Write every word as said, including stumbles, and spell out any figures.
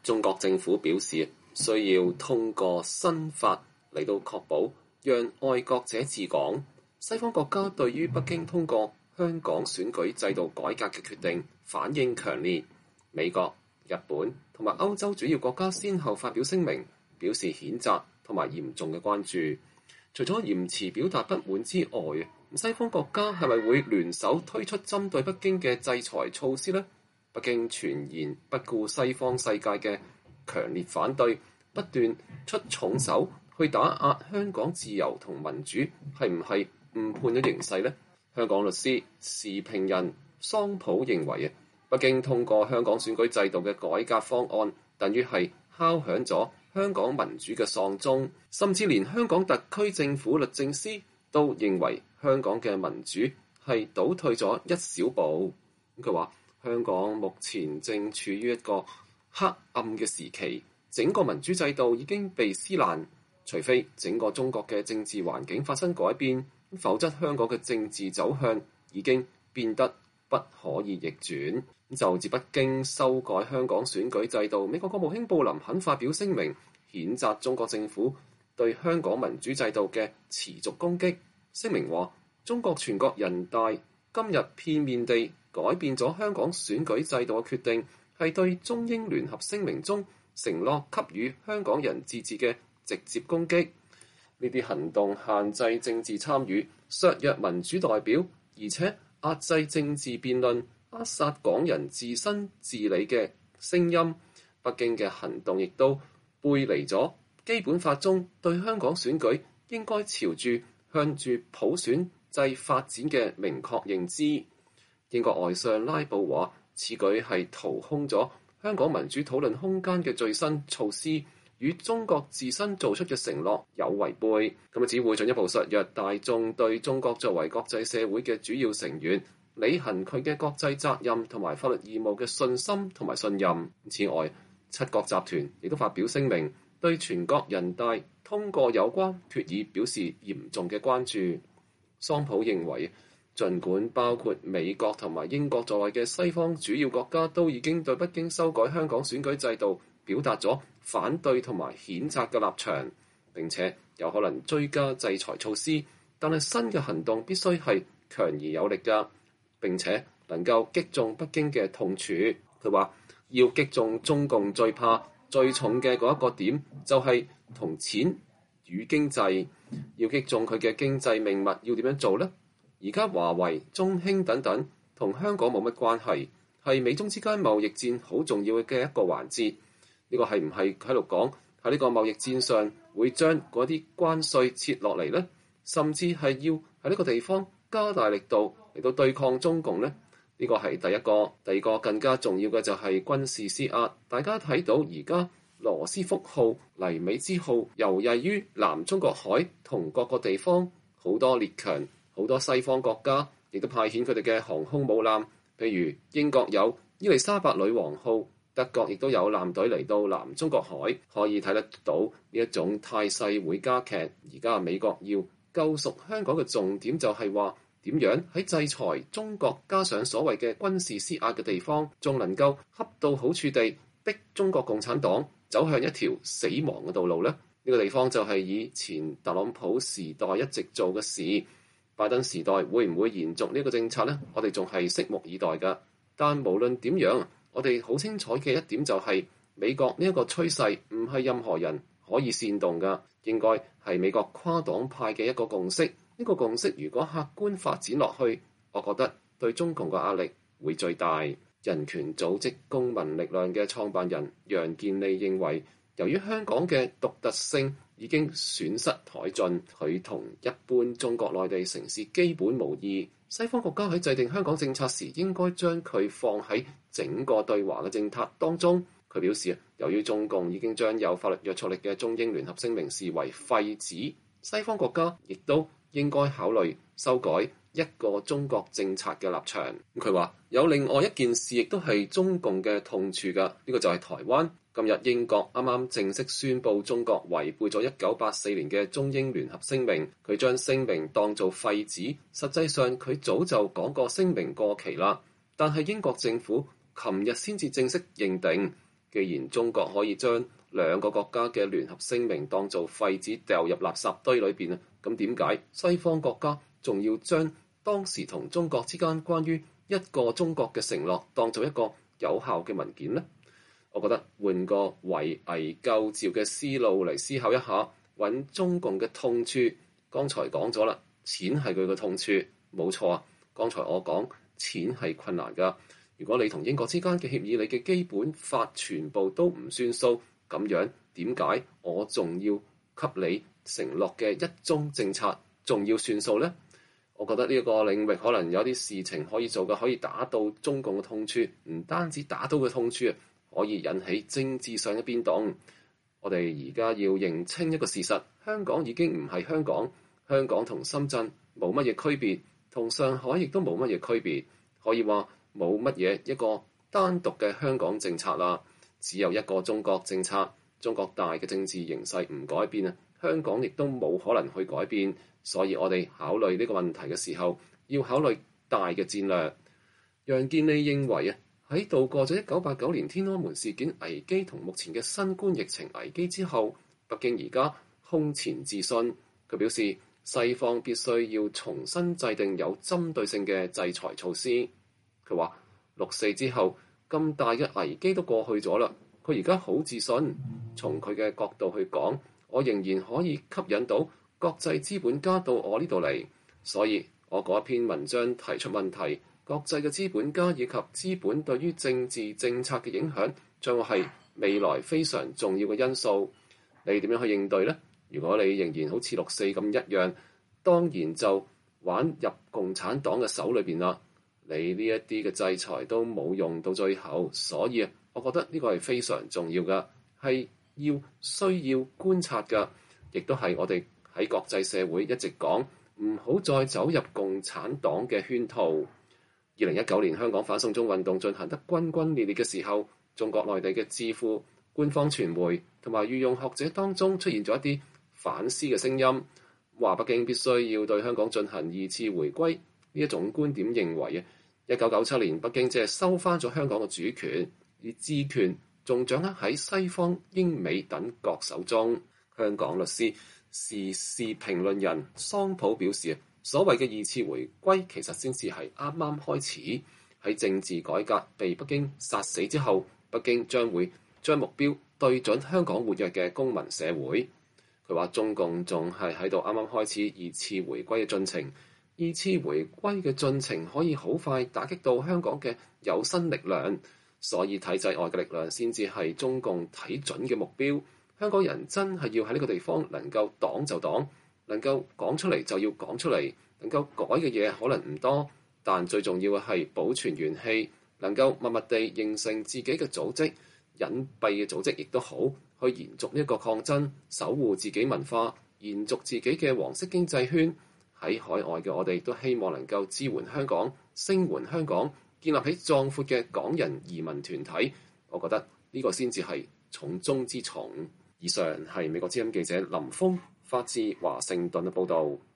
中國政府表示，需要通過新法嚟到確保讓愛國者治港。西方國家對於北京通過香港選舉制度改革嘅決定反應強烈，美國、日本同埋歐洲主要國家先後發表聲明，表示譴責同埋嚴重嘅關注。除咗嚴詞表達不滿之外，西方國家係咪會聯手推出針對北京嘅制裁措施呢？北京全然不顧西方世界嘅強烈反對，不斷出重手去打壓香港自由同民主，係唔係誤判咗形勢呢？香港律師時評人桑普認為啊，北京通過香港選舉制度嘅改革方案，等於係敲響咗香港民主嘅喪鐘，甚至連香港特區政府律政司都認為香港嘅民主係倒退咗一小步。佢話香港目前正處於一個黑暗嘅時期，整個民主制度已經被撕爛，除非整個中國嘅政治環境發生改變，否則香港嘅政治走向已經變得不可以逆轉。就自北京修改香港選舉制度，美國國務卿布林肯發表聲明，譴責中國政府對香港民主制度嘅持續攻擊。聲明話，中國全國人大今日片面地改變咗香港選舉制度嘅決定，係對中英聯合聲明中承諾給予香港人自治嘅直接攻擊。呢啲行動限制政治參與，削弱民主代表，而且壓制政治辯論，扼殺港人自身治理嘅聲音。北京嘅行動亦都背離咗基本法中對香港選舉應該朝住向住普選制發展嘅明確認知。英國外相拉布話，此舉係掏空咗香港民主討論空間嘅最新措施，與中國自身做出嘅承諾有違背，咁啊只會進一步削弱大眾對中國作為國際社會嘅主要成員履行佢嘅國際責任同埋法律義務嘅信心同埋信任。此外，七國集團亦都發表聲明，對全國人大通過有關決議表示嚴重嘅關注。桑普認為，儘管包括美國同埋英國在內嘅西方主要國家都已經對北京修改香港選舉制度表達咗反對同埋譴責嘅立場，並且有可能追加制裁措施，但係新嘅行動必須係強而有力㗎，並且能夠擊中北京嘅痛處。佢話要擊中中共最怕最重嘅嗰一個點，就係同錢與經濟。要擊中佢嘅經濟命脈，要點樣做呢？而家華為、中興等等同香港冇乜關係，係美中之間貿易戰好重要嘅一個環節。呢個係唔係喺度講喺呢個貿易戰上會將嗰啲關稅撤落嚟呢？甚至係要喺呢個地方加大力度嚟到對抗中共呢？呢個係第一個。第二個更加重要嘅就係軍事施壓。大家睇到而家羅斯福號、黎美之號游曳於南中國海同各個地方，好多列強、好多西方國家亦都派遣佢哋嘅航空母艦，譬如英國有伊麗莎白女王號，德國亦都有艦隊嚟到南中國海。可以睇得到呢一種態勢會加劇。而家美國要救贖香港嘅重點就係話，點樣喺制裁中國加上所謂嘅軍事施壓嘅地方，仲能夠恰到好處地逼中國共產黨走向一條死亡嘅道路呢？呢個地方就係以前特朗普時代一直做嘅事。拜登時代會唔會延續呢個政策呢？我哋仲係拭目以待㗎。但無論點樣，我哋好清楚嘅一點就係，美國呢一個趨勢唔係任何人可以煽動㗎，應該係美國跨黨派嘅一個共識。呢個共識如果客觀發展落去，我覺得對中共嘅壓力會最大。人權組織公民力量嘅創辦人楊健利認為，由於香港嘅獨特性已經損失殆盡，佢同一般中國內地城市基本無異。西方國家喺制定香港政策時，應該將佢放喺整個對華嘅政策當中。佢表示，由於中共已經將有法律約束力嘅中英聯合聲明視為廢紙，西方國家亦都應該考慮修改一個中國政策嘅立場。佢話有另外一件事亦都係中共嘅痛處㗎，呢、這個就係台灣。今日英國啱啱正式宣布中國違背咗一九八四年嘅中英聯合聲明，佢將聲明當做廢紙。實際上佢早就講過聲明過期啦，但係英國政府琴日先至正式認定， 既然中國可以將兩個國家嘅聯合聲明當做廢紙掉入垃圾堆裏邊啊，咁點解西方國家仲要將當時同中國之間關於一個中國嘅承諾當做一個有效嘅文件呢？我覺得換個圍魏救趙嘅思路嚟思考一下，揾中共嘅痛處。剛才講咗啦，錢係佢嘅痛處，冇錯啊。剛才我講錢係困難㗎。如果你同英國之間嘅協議，你嘅基本法全部都唔算數，咁樣點解我仲要給你承諾嘅一中政策仲要算數呢？我覺得呢個領域可能有啲事情可以做嘅，可以打到中共嘅痛處，唔單止打到佢痛處啊，可以引起政治上嘅變動。我哋而家要認清一個事實，香港已經唔係香港，香港同深圳冇乜嘢區別，同上海亦都冇乜嘢區別，可以話冇乜嘢一個單獨嘅香港政策啦，只有一個中國政策。中國大嘅政治形勢唔改變啊，香港亦都冇可能去改變，所以我哋考慮呢個問題嘅時候，要考慮大嘅戰略。楊健利認為啊，喺度過咗一九八九年天安門事件危機同目前嘅新冠疫情危機之後，北京而家空前自信。佢表示，西方必須要重新制定有針對性嘅制裁措施。佢話六四之後咁大嘅危機都過去咗啦，佢而家好自信。從佢嘅角度去講，我仍然可以吸引到國際資本家到我呢度嚟，所以我嗰篇文章提出問題，國際嘅資本家以及資本對於政治政策嘅影響將係未來非常重要嘅因素。你點樣去應對呢？如果你仍然好似六四咁一樣，當然就玩入共產黨嘅手裏邊啦。你呢一啲嘅制裁都冇用到最後，所以啊，我覺得呢個係非常重要嘅，係要需要觀察嘅，亦都係我哋喺國際社會一直講，唔好再走入共產黨嘅圈套。二零一九年香港反送中運動進行得轟轟烈烈嘅時候，中國內地嘅智庫、官方傳媒同埋御用學者當中出現咗一啲反思嘅聲音，話北京必須要對香港進行二次回歸。呢一種觀點認為啊，一九九七年北京只係收翻咗香港嘅主權，而治權仲掌握喺西方、英美等國手中。香港律師、時事評論人桑普表示，所謂嘅二次回歸其實先至係啱啱開始。喺政治改革被北京殺死之後，北京將會將目標對準香港活躍嘅公民社會。佢話中共仲係喺度啱啱開始二次回歸嘅進程，二次回歸嘅進程可以好快打擊到香港嘅有生力量，所以體制外嘅力量先至係中共睇準嘅目標。香港人真係要喺呢個地方能夠擋就擋，能夠講出嚟就要講出嚟，能夠改嘅嘢可能唔多，但最重要嘅係保存元氣，能夠默默地形成自己嘅組織，隱蔽嘅組織亦都好，去延續呢一個抗爭，守護自己文化，延續自己嘅黃色經濟圈。喺海外嘅我哋都希望能夠支援香港，聲援香港，建立起壯闊嘅港人移民團體。我覺得呢個先至係重中之重。以上係美國之音記者林峰發自華盛頓嘅報導。